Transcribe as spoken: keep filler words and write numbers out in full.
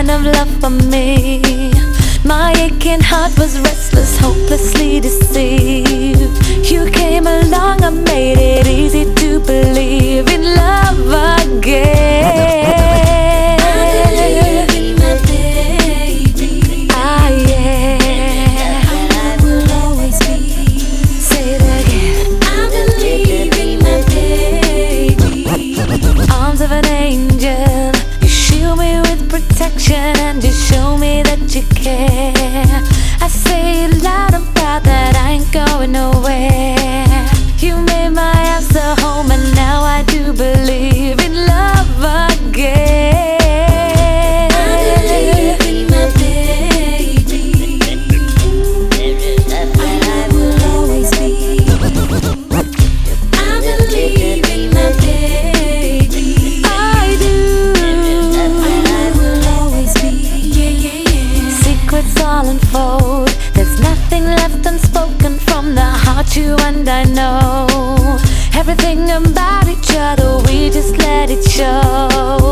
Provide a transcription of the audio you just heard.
kind of love for me. My aching heart was restless, hopelessly deceived. You came along and made it easy to believe in love again. I believe in my baby. Ah, yeah. Our life will always be. Say it again. I believe in my baby. Arms of an angel, you shield me with protection and you show me that you care. I say it loud and proud that I ain't going nowhere. You made my house a home and now I do believe in love again. I believe in my baby. Our life will always be. I believe in my baby. I do. Our life will always be. Yeah, yeah, yeah. Secrets all unfold. There's nothing left unspoken from the heart, you and I know. Everything about each other, we just let it show.